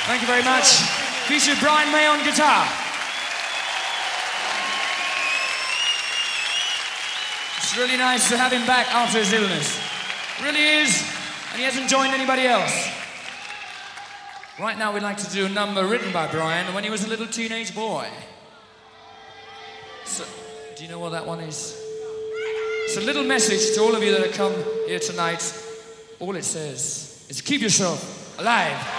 Thank you very much. Featured Brian May on guitar. It's really nice to have him back after his illness. Really is, and he hasn't joined anybody else. Right now we'd like to do a number written by Brian when he was a little teenage boy. So, do you know what that one is? It's a little message to all of you that have come here tonight. All it says is keep yourself alive.